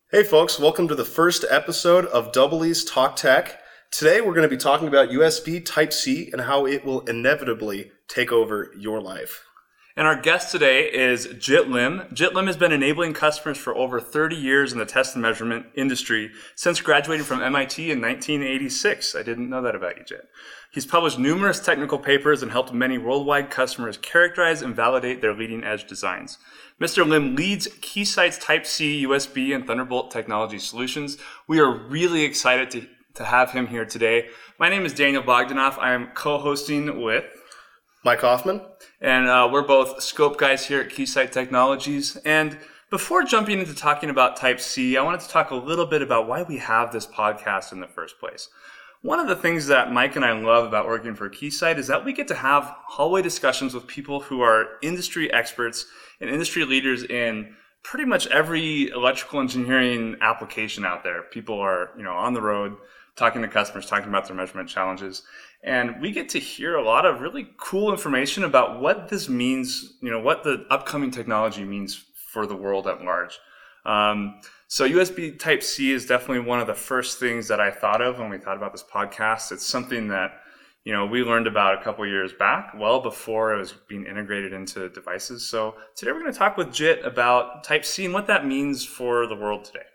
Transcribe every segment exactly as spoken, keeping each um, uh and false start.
Hey folks, welcome to the first episode of Double E's Talk Tech. Today we're going to be talking about U S B Type-C and how it will inevitably take over your life. And our guest today is Jit Lim. Jit Lim has been enabling customers for over thirty years in the test and measurement industry since graduating from M I T in nineteen eighty-six. I didn't know that about you, Jit. He's published numerous technical papers and helped many worldwide customers characterize and validate their leading-edge designs. Mister Lim leads Keysight's Type-C, U S B, and Thunderbolt technology solutions. We are really excited to, to have him here today. My name is Daniel Bogdanoff. I am co-hosting with Mike Hoffman. And uh, we're both scope guys here at Keysight Technologies. And before jumping into talking about Type-C, I wanted to talk a little bit about why we have this podcast in the first place. One of the things that Mike and I love about working for Keysight is that we get to have hallway discussions with people who are industry experts and industry leaders in pretty much every electrical engineering application out there. People are, you know, on the road talking to customers, talking about their measurement challenges. And we get to hear a lot of really cool information about what this means, you know, what the upcoming technology means for the world at large. Um, so U S B Type-C is definitely one of the first things that I thought of when we thought about this podcast. It's something that, you know, we learned about a couple years back, well before it was being integrated into devices. So today we're going to talk with Jit about Type-C and what that means for the world today.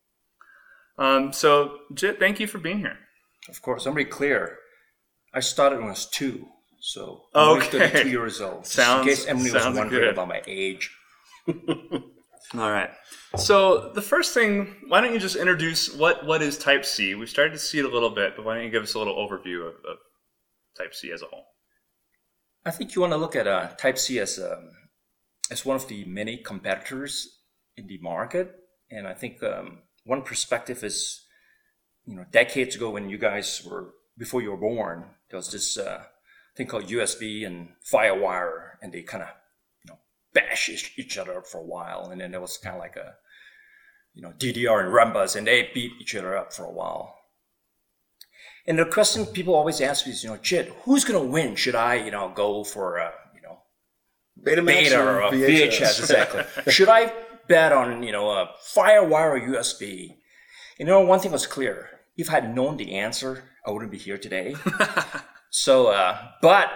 Um, so Jit, thank you for being here. Of course, I'm very clear. I started when I was two, so I'm only Okay. thirty-two years old. Sounds- Just in case Emily was sounds wondering good. about my age. All right. So the first thing, why don't you just introduce what, what is Type-C? We've started to see it a little bit, but why don't you give us a little overview of, of Type-C as a whole? I think you want to look at uh, Type-C as um, as one of the many competitors in the market, and I think um, one perspective is, you know, decades ago when you guys were before you were born, there was this uh, thing called U S B and FireWire, and they kind of, you know, bash each, each other up for a while, and then there was kind of like a, you know, D D R and Rambus, and they beat each other up for a while. And the question people always ask me is, you know, Jit, who's going to win? Should I, you know, go for, uh, you know, Betamax Beta or or a V V H S? H S, exactly. Should I bet on, you know, a FireWire or U S B? You know, one thing was clear. If I had known the answer, I wouldn't be here today. so, uh, but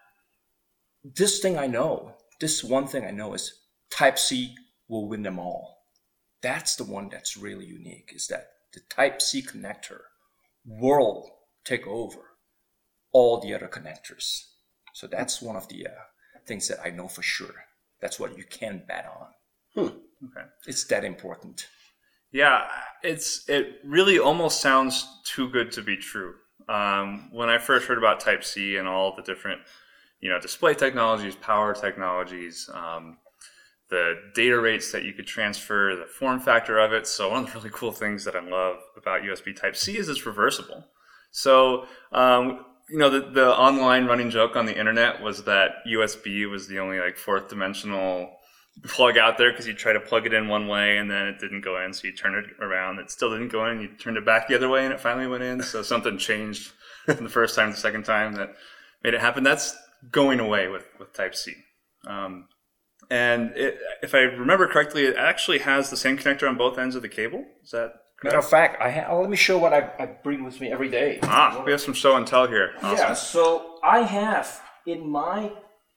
this thing I know, this one thing I know is Type-C will win them all. That's the one that's really unique, is that the Type-C connector will take over all the other connectors. So that's one of the uh, things that I know for sure. That's what you can bet on. Hmm. Okay. It's that important. Yeah, it's it really almost sounds too good to be true. Um, when I first heard about Type-C and all the different, you know, display technologies, power technologies, um, the data rates that you could transfer, the form factor of it. So one of the really cool things that I love about U S B Type-C is it's reversible. So, um, you know, the, the online running joke on the internet was that U S B was the only like fourth dimensional plug out there because you try to plug it in one way and then it didn't go in, so you turn it around, it still didn't go in, you turned it back the other way and it finally went in. So something changed from the first time to the second time that made it happen. That's going away with, with Type-C. Um, and it, if I remember correctly, it actually has the same connector on both ends of the cable. Is that correct? Matter of fact, I ha- let me show what I, I bring with me every day. Ah, we have some show and tell here. Awesome. Yeah, so I have in my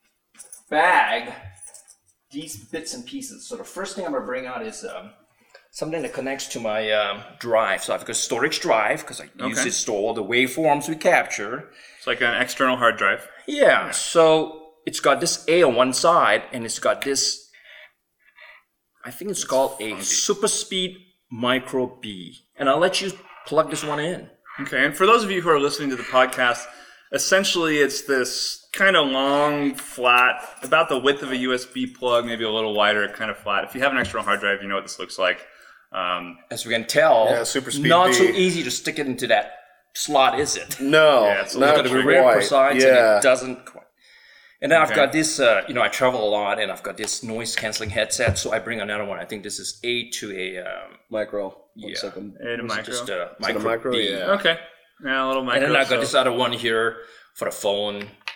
bag these bits and pieces. So the first thing I'm going to bring out is um, something that connects to my um, drive. So I've got a storage drive because I use Okay. it to store all the waveforms we capture. It's like an external hard drive. Yeah, so it's got this A on one side and it's got this, I think it's called a funky. Super Speed Micro B. And I'll let you plug this one in. Okay, and for those of you who are listening to the podcast, essentially it's this kind of long, flat, about the width of a U S B plug, maybe a little wider, kind of flat. If you have an external hard drive, you know what this looks like. Um, As we can tell, Yeah, Super Speed not B. so easy to stick it into that slot, is it? No, Yeah, it's a not little Got to bit be very quite. precise, and Yeah. it doesn't quite. And then I've Okay. got this, uh, you know, I travel a lot, and I've got this noise canceling headset, so I bring another one. I think this is A to a, um, Micro. One Yeah. second. A to this is micro. just a Is it a micro, micro? B. Yeah. Okay, yeah, a little micro. And then I've got so- this other one here for the phone.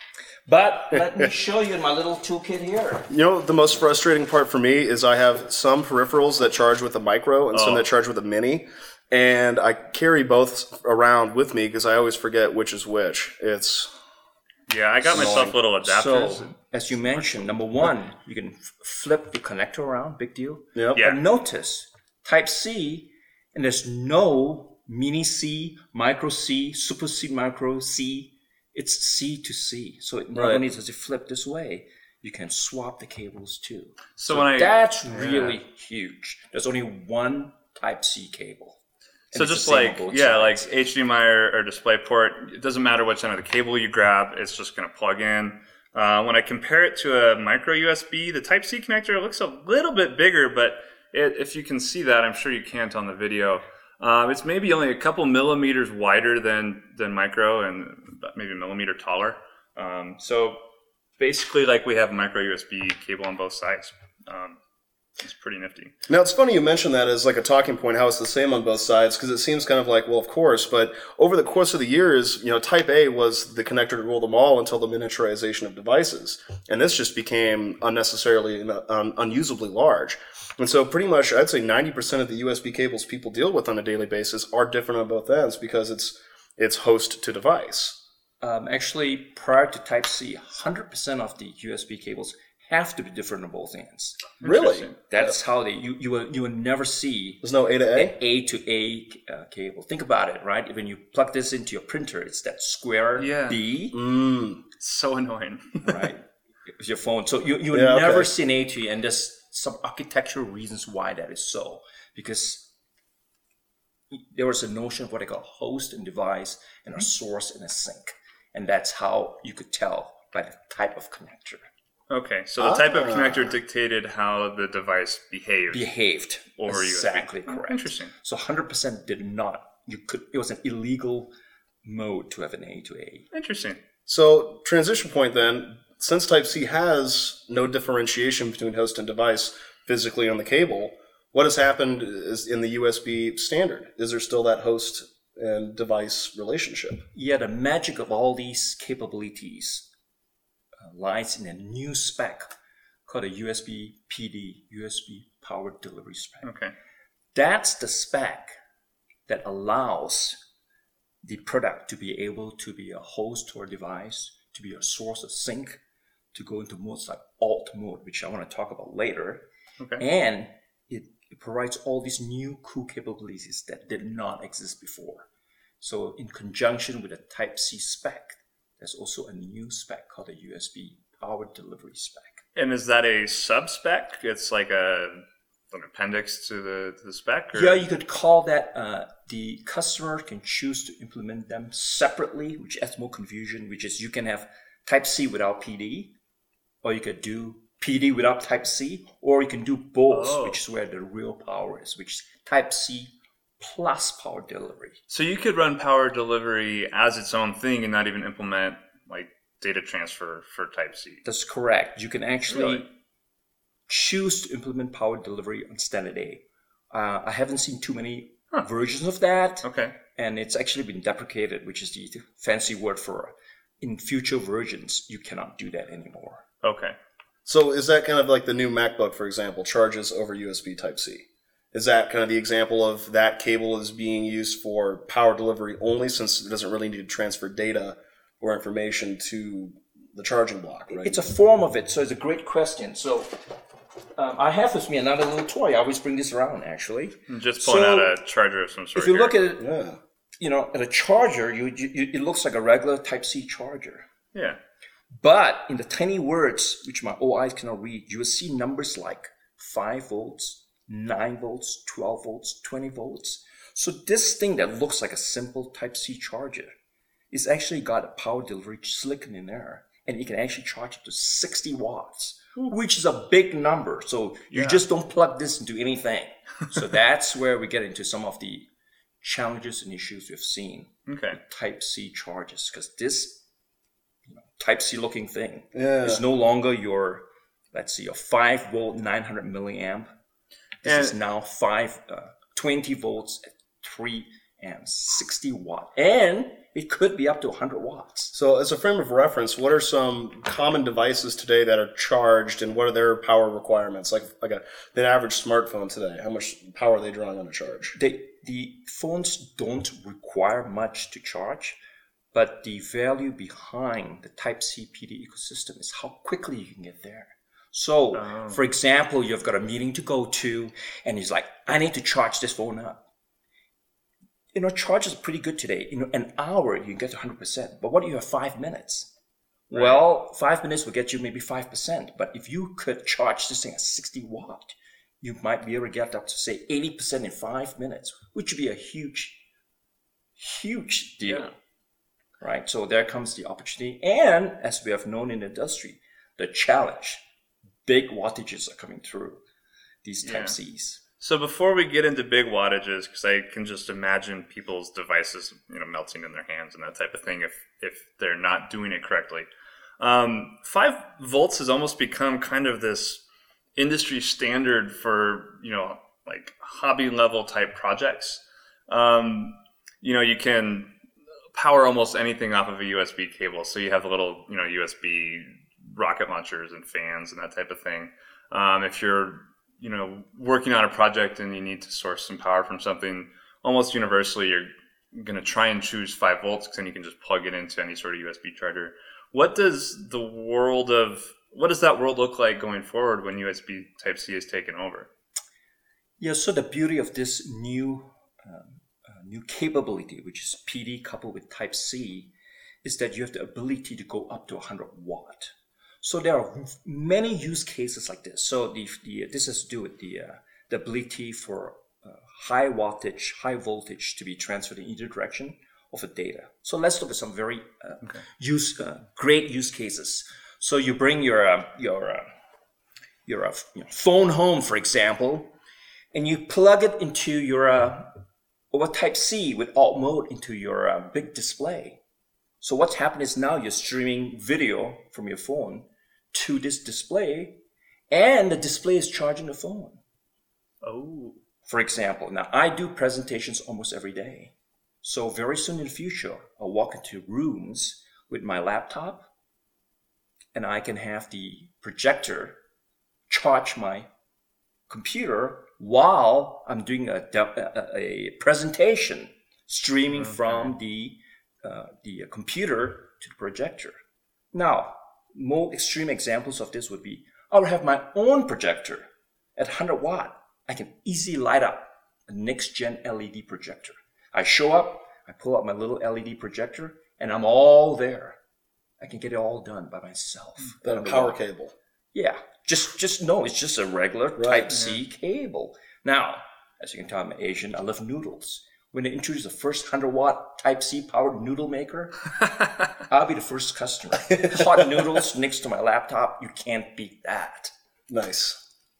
But let me show you my little toolkit here. You know, the most frustrating part for me is I have some peripherals that charge with a micro and oh. some that charge with a mini. And I carry both around with me because I always forget which is which. It's Yeah, I got annoying. myself little adapters. So, as you mentioned, number one, you can f- flip the connector around, big deal. Yep. Yeah. But notice, Type C, and there's no mini C, micro C, super C, micro C. It's C to C. So it not right. only does it flip this way, you can swap the cables too. So, so when I, that's yeah. really huge. There's only one Type C cable. So just like, yeah, like H D M I or, or DisplayPort, it doesn't matter which end of the cable you grab, it's just going to plug in. Uh, when I compare it to a micro U S B, the Type C connector looks a little bit bigger, but it, if you can see that, I'm sure you can't on the video. Um, it's maybe only a couple millimeters wider than, than micro and maybe a millimeter taller. Um, so basically like we have a micro U S B cable on both sides. Um, It's pretty nifty. Now, it's funny you mentioned that as like a talking point, how it's the same on both sides, because it seems kind of like, well, of course, but over the course of the years, you know, Type A was the connector to rule them all until the miniaturization of devices. And this just became unnecessarily, um, unusably large. And so pretty much, I'd say ninety percent of the U S B cables people deal with on a daily basis are different on both ends because it's it's host to device. Um, actually, prior to Type C, one hundred percent of the U S B cables have to be different on both ends. Really? That's how they, you, you will, you will never see There's no A to A? an A to A uh, cable. Think about it, right? When you plug this into your printer, it's that square yeah. B. Mm. So annoying. Right? With your phone. So you, you will yeah, never okay. see an A to A, and there's some architectural reasons why that is so. Because there was a notion of what I call host and device, and a source and a sink. And that's how you could tell by the type of connector. Okay, so the type of connector dictated how the device behaved. Behaved. Over exactly U S B. correct. Oh, interesting. So one hundred percent did not. You could. It was an illegal mode to have an A to A. Interesting. So transition point then, since Type C has no differentiation between host and device physically on the cable, what has happened is in the U S B standard? Is there still that host and device relationship? Yeah, the magic of all these capabilities lies in a new spec called a U S B P D, U S B Power Delivery Spec. Okay. That's the spec that allows the product to be able to be a host to our device, to be a source of sync, to go into modes like alt mode, which I want to talk about later. Okay. And it, it provides all these new cool capabilities that did not exist before. So in conjunction with a Type C spec, there's also a new spec called a U S B Power Delivery Spec. And is that a sub-spec? It's like a an appendix to the to the spec? Or? Yeah, you could call that, uh, the customer can choose to implement them separately, which adds more confusion, which is you can have Type C without P D, or you could do P D without Type C, or you can do both, oh. which is where the real power is, which is Type C plus power delivery. So you could run power delivery as its own thing and not even implement like data transfer for Type C. That's correct. You can actually really? choose to implement power delivery on standard A. Uh, I haven't seen too many huh. versions of that. Okay. And it's actually been deprecated, which is the fancy word for in future versions, you cannot do that anymore. Okay. So is that kind of like the new MacBook, for example, charges over U S B Type C? Is that kind of the example of that cable is being used for power delivery only, since it doesn't really need to transfer data or information to the charging block, right? It's a form of it, so it's a great question. So um, I have with me another little toy. I always bring this around, actually. I'm just pulling so, out a charger of some sort. If you here. look at it, yeah. you know, at a charger, you, you, it looks like a regular Type C charger. Yeah. But in the tiny words, which my old eyes cannot read, you will see numbers like five volts, nine volts, twelve volts, twenty volts. So this thing that looks like a simple Type C charger is actually got a power delivery silicon in there, and it can actually charge up to sixty watts, which is a big number. So you yeah. just don't plug this into anything. So that's where we get into some of the challenges and issues we've seen okay. with Type C chargers, because this you know, Type C looking thing yeah. is no longer your, let's see, a five volt, nine hundred milliamp. This and, is now five, uh, twenty volts at three amps, sixty watt, and it could be up to one hundred watts. So as a frame of reference, what are some common devices today that are charged, and what are their power requirements? Like like a the average smartphone today, how much power are they drawing on a charge? They, the phones don't require much to charge, but the value behind the Type-C P D ecosystem is how quickly you can get there. So, oh. for example, you've got a meeting to go to, and he's like, I need to charge this phone up. You know, charge is pretty good today. You know, an hour, you can get to one hundred percent. But what do you have, five minutes? Right. Well, five minutes will get you maybe five percent. But if you could charge this thing at sixty watt, you might be able to get up to, say, eighty percent in five minutes, which would be a huge, huge deal. Yeah. Right? So there comes the opportunity. And as we have known in the industry, the challenge. Big wattages are coming through these Type-Cs. So before we get into big wattages, because I can just imagine people's devices, you know, melting in their hands and that type of thing if if they're not doing it correctly. Um, five volts has almost become kind of this industry standard for, you know, like hobby level type projects. Um, you know, you can power almost anything off of a U S B cable. So you have a little, you know, U S B rocket launchers and fans and that type of thing. Um, if you're, you know, working on a project and you need to source some power from something, almost universally you're going to try and choose five volts because then you can just plug it into any sort of U S B charger. What does the world of, what does that world look like going forward when U S B Type-C is taken over? Yeah, so the beauty of this new um, uh, new capability, which is P D coupled with Type-C, is that you have the ability to go up to one hundred watt. So there are many use cases like this. So the, the this has to do with the uh, the ability for uh, high wattage, high voltage to be transferred in either direction of the data. So let's look at some very uh, okay. use uh, great use cases. So you bring your uh, your uh, your uh, you know, phone home, for example, and you plug it into your uh, over Type-C with alt mode into your uh, big display. So what's happened is now you're streaming video from your phone to this display, and the display is charging the phone. Oh. For example, now I do presentations almost every day. So very soon in the future, I'll walk into rooms with my laptop, and I can have the projector charge my computer while I'm doing a, a, a presentation, streaming okay. from the uh, the computer to the projector. Now, more extreme examples of this would be, I'll have my own projector at one hundred watt. I can easily light up a next-gen L E D projector. I show up, I pull out my little L E D projector, and I'm all there. I can get it all done by myself. Then a power cable. Yeah, just just no, it's just a regular right. Type-C yeah. cable. Now, as you can tell, I'm Asian. I love noodles. When they introduce the first one hundred watt Type-C powered noodle maker, I'll be the first customer. Hot noodles next to my laptop, you can't beat that. Nice.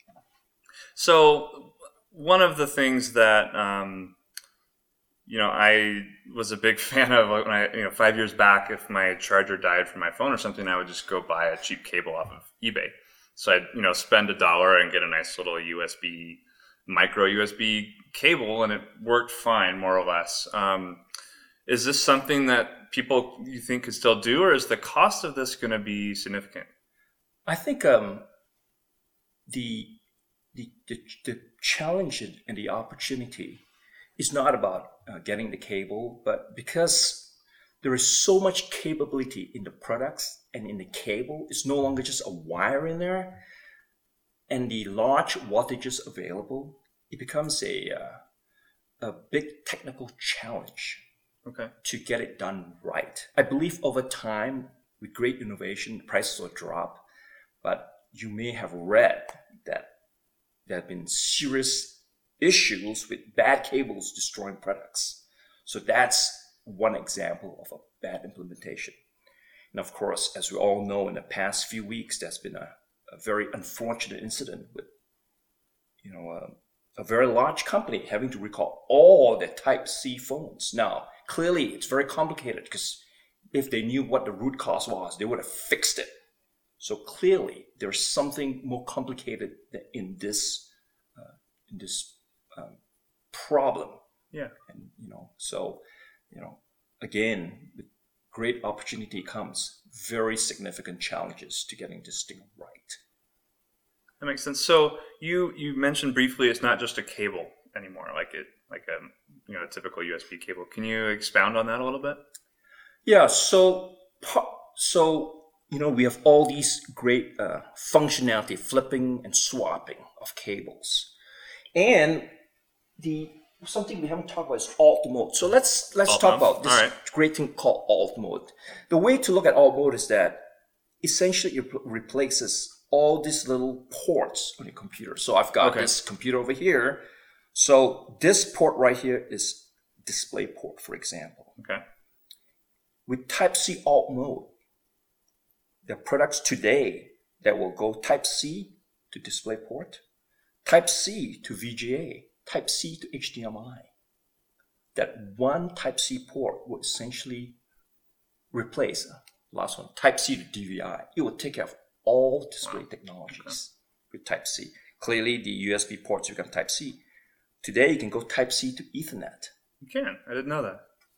So one of the things that um, you know I was a big fan of when I you know five years back, if my charger died from my phone or something, I would just go buy a cheap cable off of eBay. So I'd you know spend a dollar and get a nice little U S B micro U S B cable, and it worked fine, more or less. Um, is this something that people you think could still do, or is the cost of this going to be significant? I think um, the, the the the challenge and the opportunity is not about uh, getting the cable, but because there is so much capability in the products and in the cable, it's no longer just a wire in there. And the large wattages available, it becomes a uh, a big technical challenge okay. to get it done right. I believe over time, with great innovation, prices will drop. But you may have read that there have been serious issues with bad cables destroying products. So that's one example of a bad implementation. And of course, as we all know, in the past few weeks, there's been a a very unfortunate incident with, you know, a, a very large company having to recall all their Type-C phones. Now, clearly, it's very complicated because if they knew what the root cause was, they would have fixed it. So clearly, there's something more complicated in this uh, in this um, problem Yeah. And, you know, so, you know, again, with great opportunity comes very significant challenges to getting this thing right. That makes sense. So you you mentioned briefly it's not just a cable anymore, like it like a you know a typical U S B cable. Can you expound on that a little bit? Yeah. So so you know we have all these great uh, functionality, flipping and swapping of cables, and the something we haven't talked about is alt mode. So let's let's alt talk mode. about this right. great thing called alt mode. The way to look at alt mode is that essentially it replaces all these little ports on your computer. So I've got okay. this computer over here. So this port right here is display port, for example. Okay. With Type-C alt mode, there are products today that will go Type-C to display port, Type-C to V G A, Type-C to H D M I. That one Type-C port will essentially replace, uh, last one, Type-C to D V I. It will take care of all display wow. technologies okay. with Type-C. Clearly, the U S B ports become Type-C. Today, you can go Type-C to Ethernet. You can. I didn't know that.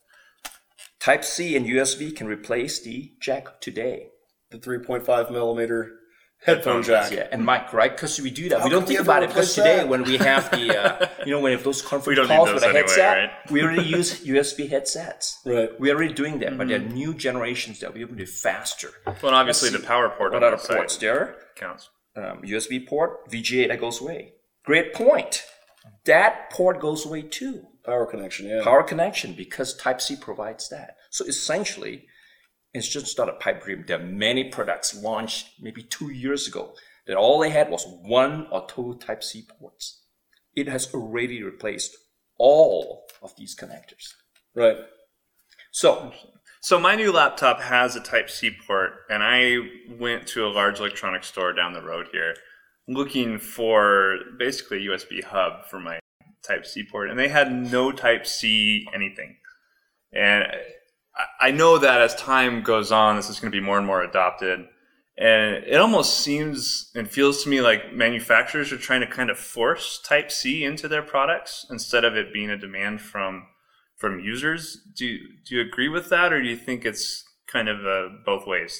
Type-C and U S B can replace the jack today. The three point five millimeter headphone jack. Yeah, and mic, right? Because we do that. How we don't we think about it because today that? when we have the, uh, you know, when we have those conference we calls with a anyway, headset, right? we already use U S B headsets. Right. We're already doing that, mm-hmm. but there are new generations that will be able to do faster. Well, and obviously the power port What on other the ports side there? counts. Um, U S B port, V G A, that goes away. Great point. That port goes away too. Power connection, yeah. Power connection, because Type-C provides that. So essentially, it's just not a pipe dream. There are many products launched maybe two years ago that all they had was one or two Type-C ports. It has already replaced all of these connectors. Right. So, so my new laptop has a Type-C port, and I went to a large electronics store down the road here looking for basically a U S B hub for my Type-C port, and they had no Type-C anything. And I know that as time goes on, this is going to be more and more adopted. And it almost seems and feels to me like manufacturers are trying to kind of force Type-C into their products instead of it being a demand from from users. Do you, do you agree with that, or do you think it's kind of uh, both ways?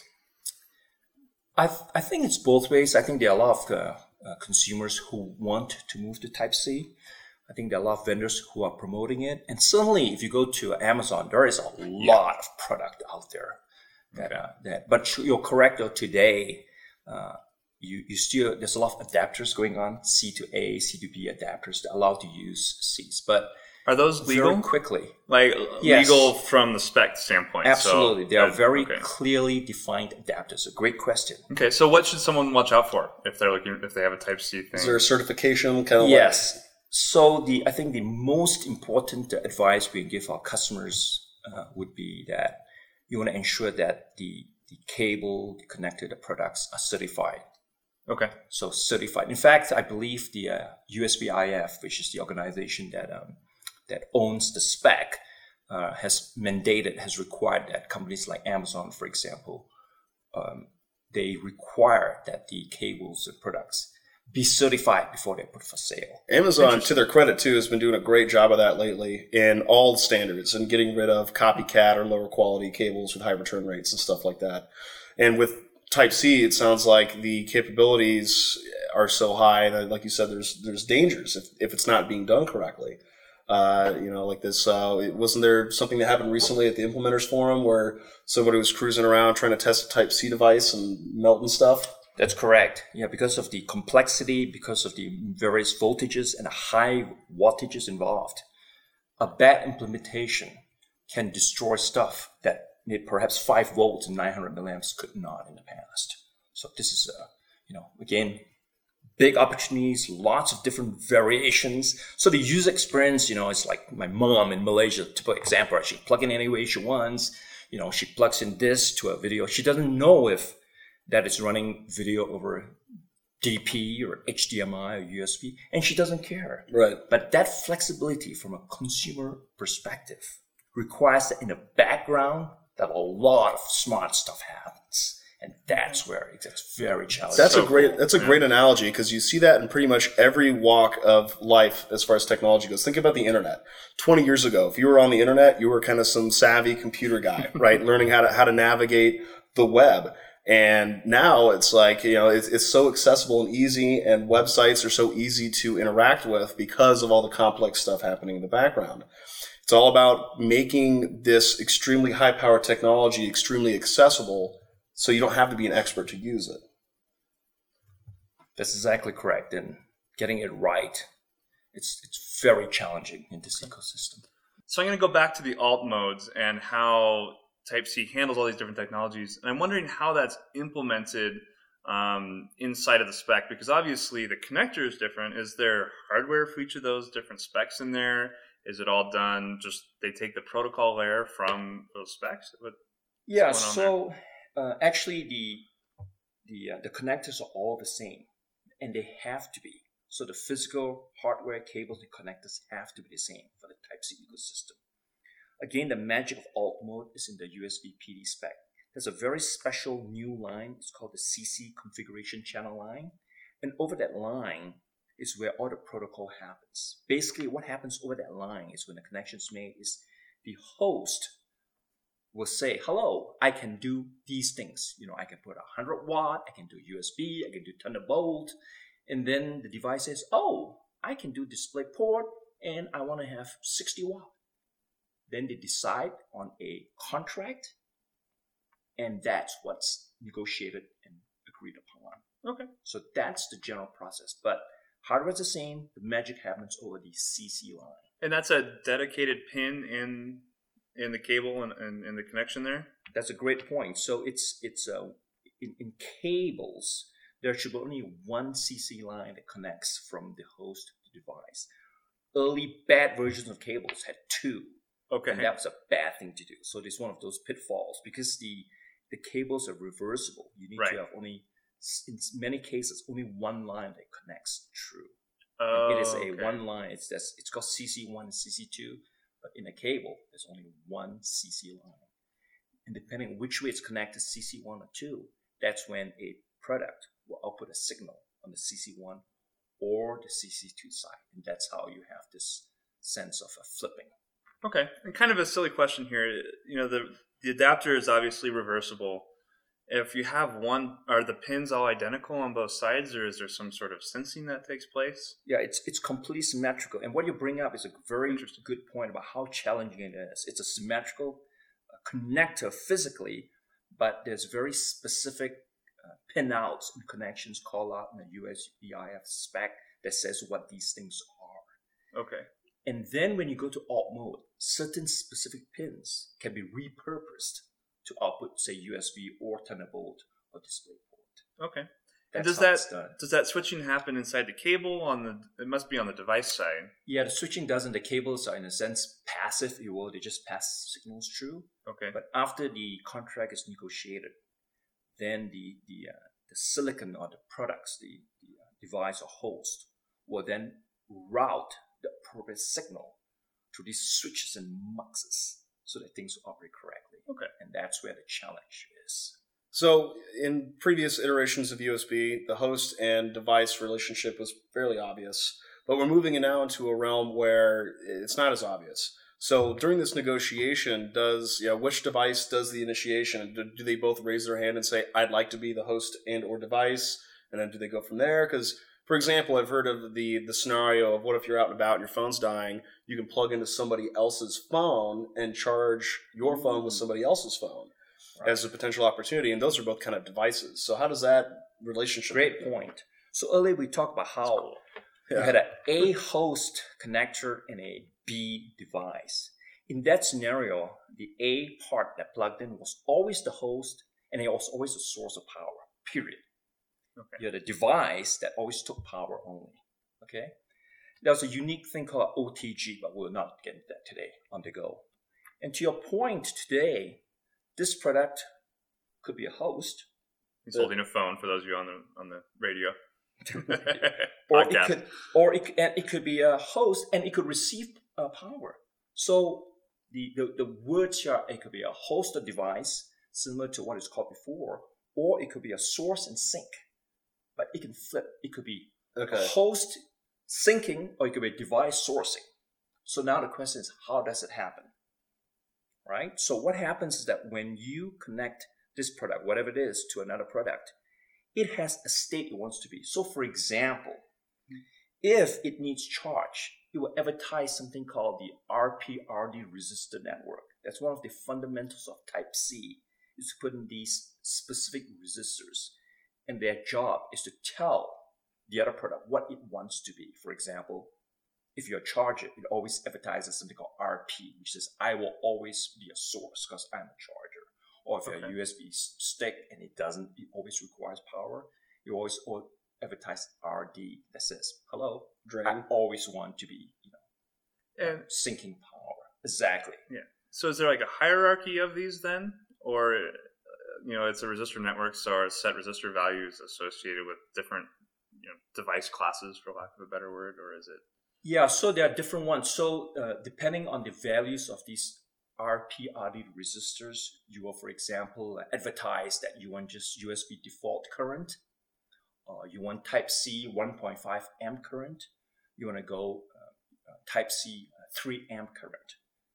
I th- I think it's both ways. I think there are a lot of uh, uh, consumers who want to move to Type-C. I think there are a lot of vendors who are promoting it. And certainly, if you go to Amazon, there is a lot of product out there. That, uh, that, but you're correct, though, today, uh, you, you still, there's a lot of adapters going on, C to A, C to B adapters that allow to use Cs. But are those legal? Very quickly. Like yes. legal from the spec standpoint? Absolutely. So, they are uh, very okay. clearly defined adapters. A great question. Okay, so what should someone watch out for if they're looking, if they have a Type-C thing? Is there a certification kind of Yes. like? So the I think the most important advice we give our customers uh, would be that you want to ensure that the, the cable, the connected products are certified. Okay. So certified. In fact, I believe the uh, U S B I F, which is the organization that um, that owns the spec, uh, has mandated, has required that companies like Amazon, for example, um, they require that the cables and products be certified before they're put for sale. Amazon, to their credit too, has been doing a great job of that lately in all standards and getting rid of copycat or lower quality cables with high return rates and stuff like that. And with Type-C, it sounds like the capabilities are so high that, like you said, there's there's dangers if, if it's not being done correctly. Uh, you know, like this, uh, wasn't there something that happened recently at the Implementers Forum where somebody was cruising around trying to test a Type-C device and melting stuff? That's correct. Yeah, because of the complexity, because of the various voltages and high wattages involved, a bad implementation can destroy stuff that perhaps five volts and nine hundred milliamps could not in the past. So this is, uh, you know, again, big opportunities, lots of different variations. So the user experience, you know, it's like my mom in Malaysia, typical example. She plug in any way she wants. You know, she plugs in this to a video. She doesn't know if that is running video over D P or H D M I or U S B, and she doesn't care. Right. But that flexibility from a consumer perspective requires that in the background that a lot of smart stuff happens. And that's where it gets very challenging. That's So a great cool. that's a great analogy because you see that in pretty much every walk of life as far as technology goes. Think about the internet. twenty years ago, if you were on the internet, you were kind of some savvy computer guy, right? Learning how to how to navigate the web. And now it's like, you know, it's, it's so accessible and easy, and websites are so easy to interact with because of all the complex stuff happening in the background. It's all about making this extremely high-powered technology extremely accessible so you don't have to be an expert to use it. That's exactly correct. And getting it right, it's it's very challenging in this ecosystem. So I'm going to go back to the alt modes and how Type-C handles all these different technologies. And I'm wondering how that's implemented um, inside of the spec, because obviously the connector is different. Is there hardware for each of those different specs in there? Is it all done just they take the protocol layer from those specs? What, Yeah, going on so uh, actually the the uh, the connectors are all the same, and they have to be. So the physical hardware cables and connectors have to be the same for the Type-C ecosystem. Again, the magic of alt mode is in the U S B P D spec. There's a very special new line. It's called the C C configuration channel line. And over that line is where all the protocol happens. Basically, what happens over that line is when the connection is made is the host will say, hello, I can do these things. You know, I can put a one hundred watt, I can do U S B, I can do Thunderbolt. And then the device says, oh, I can do DisplayPort and I want to have sixty watt. Then they decide on a contract, and that's what's negotiated and agreed upon. Okay. So that's the general process. But hardware is the same. The magic happens over the C C line. And that's a dedicated pin in in the cable and in, in, in the connection there? That's a great point. So it's it's uh, in, in cables, there should be only one C C line that connects from the host to the device. Early bad versions of cables had two. Okay. And that was a bad thing to do. So it's one of those pitfalls because the the cables are reversible. You need Right. to have only, in many cases, only one line that connects true. Oh, And it is a okay. one line. It's that's it's called C C one and C C two, but in a cable, there's only one C C line. And depending on which way it's connected, C C one or two, that's when a product will output a signal on the C C one or the C C two side. And that's how you have this sense of a flipping. Okay. And kind of a silly question here. You know, the the adapter is obviously reversible. If you have one, are the pins all identical on both sides, or is there some sort of sensing that takes place? Yeah, it's it's completely symmetrical. And what you bring up is a very good point about how challenging it is. It's a symmetrical uh, connector physically, but there's very specific uh, pin outs and connections called out in the U S B I F spec that says what these things are. Okay. And then when you go to alt mode, certain specific pins can be repurposed to output, say, U S B or Thunderbolt or DisplayPort. Okay. And That's does how that it's done. does that switching happen inside the cable on the? It must be on the device side. Yeah, the switching doesn't. The cables are, in a sense, passive, if you will. They just pass signals through. Okay. But after the contract is negotiated, then the the, uh, the silicon or the products, the, the uh, device or host, will then route the appropriate signal through these switches and muxes so that things will operate correctly. Okay. And that's where the challenge is. So in previous iterations of U S B, the host and device relationship was fairly obvious, but we're moving now into a realm where it's not as obvious. So during this negotiation, does you know, which device does the initiation? Do, do they both raise their hand and say, I'd like to be the host and or device? And then do they go from there? Because, for example, I've heard of the, the scenario of what if you're out and about and your phone's dying, you can plug into somebody else's phone and charge your phone with somebody else's phone. Right. As a potential opportunity, and those are both kind of devices. So how does that relationship Great work? point. So earlier we talked about how Cool. you Yeah. had a A host connector and a B device. In that scenario, the A part that plugged in was always the host, and it was always the source of power, period. Okay. You had a device that always took power only. Okay? There was a unique thing called O T G, but we'll not get into that today on the go. And to your point today, this product could be a host, He's holding a phone for those of you on the on the radio. or it Podcast. could, or it, and it could be a host, and it could receive uh, power. So the, the the words here, it could be a host or device, similar to what is called before, or it could be a source and sink. But it can flip. It could be Okay. host syncing, or it could be device sourcing. So now the question is, how does it happen? Right? So what happens is that when you connect this product, whatever it is, to another product, it has a state it wants to be. So for example, if it needs charge, it will advertise something called the R P R D resistor network. That's one of the fundamentals of Type-C, is to put in these specific resistors. And their job is to tell the other product what it wants to be. For example, if you're a charger, it always advertises something called R P, which says, I will always be a source because I'm a charger. Or if you're Okay. a U S B stick and it doesn't, it always requires power, you always advertise R D that says, hello, Drain. I always want to be, you know, And sinking power. Exactly. so is there like a hierarchy of these then? Or, uh, you know, it's a resistor network, so are set resistor values associated with different, you know, device classes, for lack of a better word, or is it? Yeah, so there are different ones. So uh, depending on the values of these R P R D resistors, you will, for example, advertise that you want just U S B default current. Uh, you want Type-C one point five amp current. You want to go uh, uh, Type-C uh, three amp current.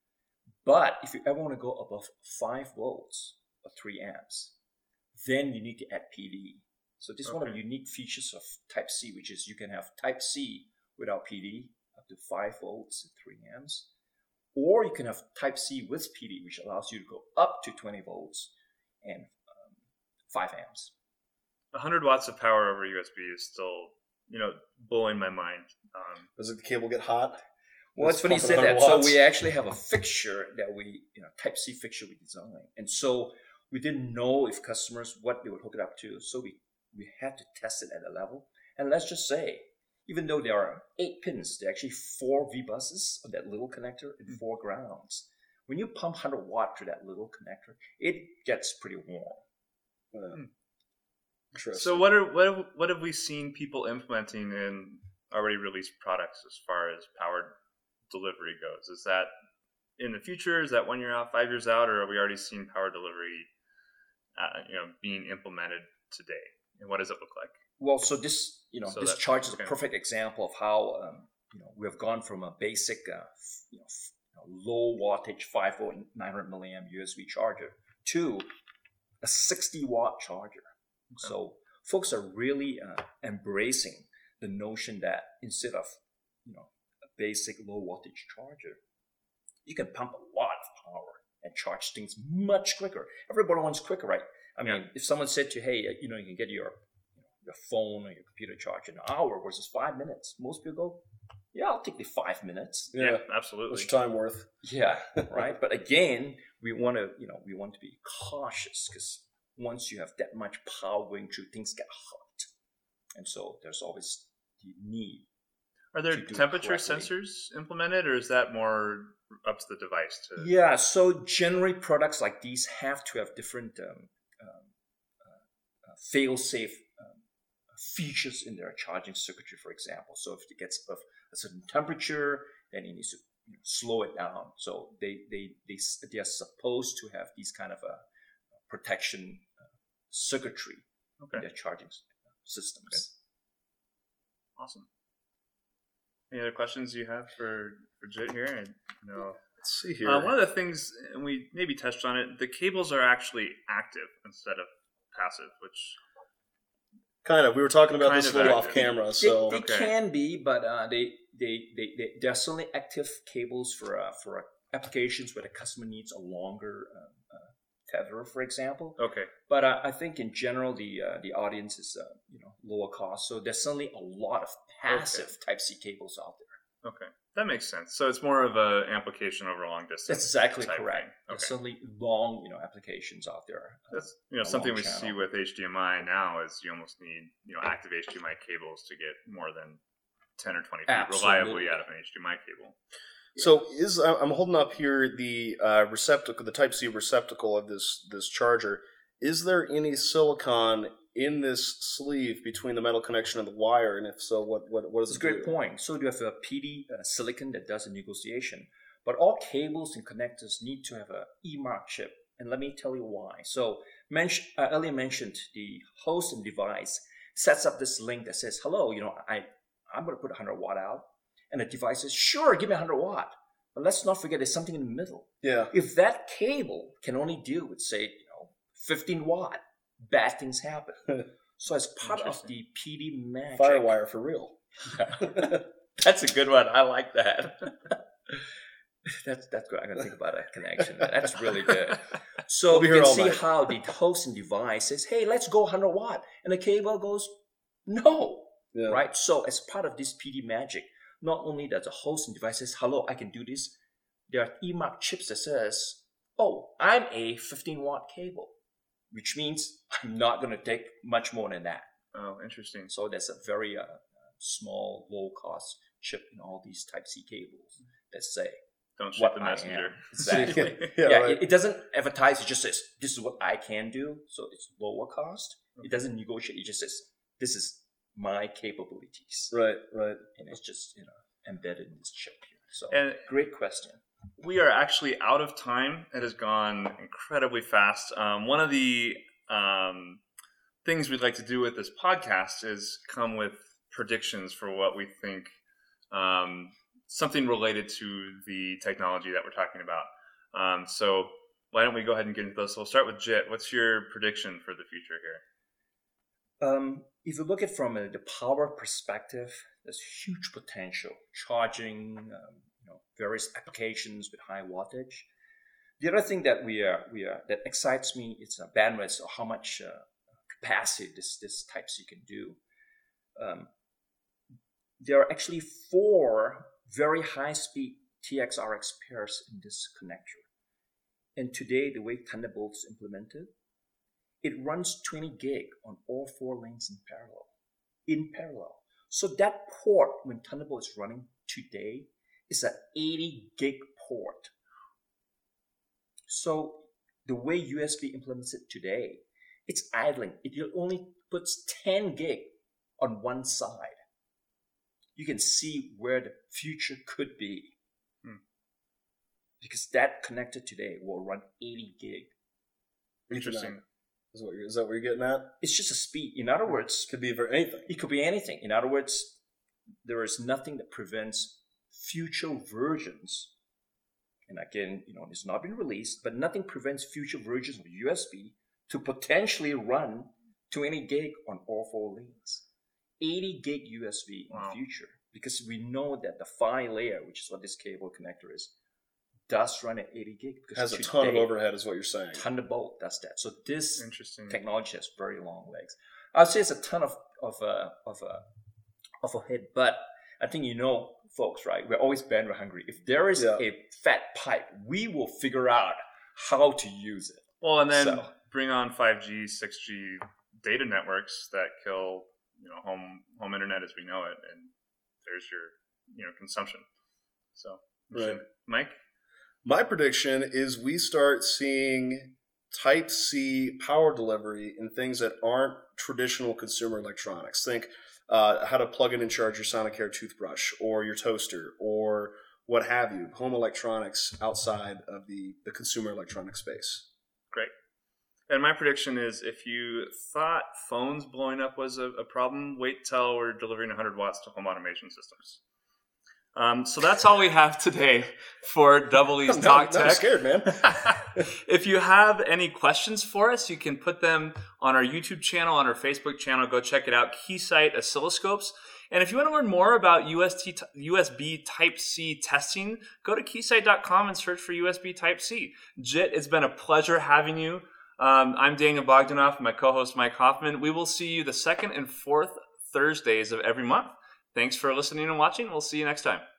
But if you ever want to go above five volts or three amps, then you need to add P D. So this is one of the Okay. unique features of Type-C, which is you can have Type-C without P D up to five volts and three amps. Or you can have Type-C with P D, which allows you to go up to twenty volts and um, five amps. one hundred watts of power over U S B is still, you know, blowing my mind. Um, Does the cable get hot? Well, it's funny you pumping said that. one hundred So watts. we actually have a fixture that we, you know, Type-C fixture we designed. And so we didn't know if customers, what they would hook it up to. So we, we had to test it at a level. And let's just say, even though there are eight pins, there are actually four V buses on that little connector and four grounds. When you pump one hundred watt through that little connector, it gets pretty warm. Yeah. Interesting. so what are what have, what have we seen people implementing in already released products as far as power delivery goes? Is that in the future? Is that one year out, five years out, or have we already seen power delivery, uh, you know, being implemented today? And what does it look like? Well, so this, you know, So this that- chart is a okay. perfect example of how, um, you know, we have gone from a basic, uh, you know, f- you know, low wattage five volt nine hundred milliamp U S B charger to a sixty watt charger. Okay. So folks are really uh, embracing the notion that instead of, you know, a basic low wattage charger, you can pump a lot of power and charge things much quicker. Everybody wants quicker, right? I mean, Yeah. if someone said to you, hey, you know, you can get your your phone or your computer charged in an hour versus five minutes. Most people go, yeah, I'll take the five minutes. yeah. absolutely. What's your time worth? Yeah, right. But again, we want to, you know, we want to be cautious because once you have that much power going through, things get hot, and so there's always the need. Are there to do it temperature correctly. sensors implemented, or is that more up to the device to? Yeah. So generally, products like these have to have different um, um, uh, uh, fail-safe um, features in their charging circuitry, for example. So if it gets above a certain temperature, then it needs to, you know, slow it down. So they they they they are supposed to have these kind of a protection uh, circuitry Okay, in their charging systems. awesome. Any other questions you have for for Jit here? And, you know, Let's see here. uh, one of the things, and we maybe touched on it, the cables are actually active instead of passive, which kind of. We were talking about Kind this of a little active. off camera. They, So they Okay. can be, but uh, they, they they they there are certainly active cables for uh, for uh, applications where the customer needs a longer uh, uh, tether, for example. okay, But uh, I think in general the uh, the audience is uh, you know lower cost, so there's certainly a lot of passive Type-C cables out there. okay, that makes sense. So it's more of a amplification over a long distance. That's exactly type correct. thing. There's Okay. certainly long you know applications out there. That's you know a something long we channel. see with H D M I now is you almost need you know active H D M I cables to get more than ten or twenty feet Absolutely. reliably out of an H D M I cable. So is I'm holding up here the uh, receptacle, the Type C receptacle of this this charger. Is there any silicon in this sleeve between the metal connection and the wire? And if so, what what what does That's a it great do? point. So you have a P D uh, silicon that does the negotiation, but all cables and connectors need to have a E M A R C chip, and let me tell you why. So mention, uh, earlier mentioned the host and device sets up this link that says, hello, you know, I, I'm going to put one hundred watt out. And the device says, sure, give me one hundred watt. But let's not forget there's something in the middle. Yeah. If that cable can only deal with, say, you know, fifteen watt, bad things happen. So as part of the P D magic. Firewire for real. That's a good one. I like that. that's that's good. I'm gonna think about that connection. That's really good. So we'll you can see night. how the hosting device says, "Hey, let's go one hundred watt," and the cable goes, "No." Yeah. Right. So as part of this P D magic, not only does the hosting device says, "Hello, I can do this," there are E M A C chips that says, "Oh, I'm a fifteen watt cable," which means I'm not going to take much more than that. Oh, interesting. So there's a very uh, small, low-cost chip in all these Type-C cables that say, don't shoot what the I messenger. am. Exactly. yeah, yeah, right. it, it doesn't advertise. It just says, this is what I can do. So it's lower cost. Okay. It doesn't negotiate. It just says, this is my capabilities. Right, right. And it's just, you know, embedded in this chip here. So And great question. we are actually out of time. It has gone incredibly fast. Um, one of the um, things we'd like to do with this podcast is come with predictions for what we think, um, something related to the technology that we're talking about. Um, so why don't we go ahead and get into those? So we'll start with Jit. What's your prediction for the future here? Um, if you look at it from a, the power perspective, there's huge potential. Charging, um, you know, various applications with high wattage. The other thing that we are, we are that excites me is uh, bandwidth, or how much uh, capacity this this Type-C can do. Um, there are actually four very high-speed T X R X pairs in this connector. And today, the way Thunderbolt is implemented, it runs twenty gig on all four lanes in parallel. In parallel. So that port, when Thunderbolt is running today, is an eighty gig port. So the way U S B implements it today, it's idling. It only puts ten gig on one side. You can see where the future could be. Hmm. Because that connector today will run eighty gig. Interesting. Is, what you're, is that what you're getting at? It's just a speed. In other words, Could be for anything. it could be anything. In other words, there is nothing that prevents future versions. And again, you know, it's not been released, but nothing prevents future versions of U S B to potentially run twenty gig on all four lanes. eighty gig U S B in Wow. the future. Because we know that the PHY layer, which is what this cable connector is, does run at eighty gig. Because Has a ton of today, overhead, is what you're saying. Thunderbolt does that. So this Interesting. technology has very long legs. I'd say it's a ton of of uh, of uh, of a hit, but I think you know, folks, right? We're always bandwidth hungry. If there is Yeah. a fat pipe, we will figure out how to use it. Well, and then So- bring on five G, six G data networks that kill, you know, home home internet as we know it, and there's your, you know, consumption. So, Right. Mike. My prediction is we start seeing Type-C power delivery in things that aren't traditional consumer electronics. Think uh, how to plug in and charge your Sonicare toothbrush or your toaster or what have you, home electronics outside of the, the consumer electronic space. Great. And my prediction is if you thought phones blowing up was a, a problem, wait till we're delivering one hundred watts to home automation systems. Um, so that's all we have today for Double E's I'm Talk not, Tech. scared, man. If you have any questions for us, you can put them on our YouTube channel, on our Facebook channel. Go check it out, Keysight Oscilloscopes. And if you want to learn more about U S T, U S B Type-C testing, go to keysight dot com and search for U S B Type-C. Jit, it's been a pleasure having you. Um, I'm Daniel Bogdanoff, my co-host Mike Hoffman. We will see you the second and fourth Thursdays of every month. Thanks for listening and watching. We'll see you next time.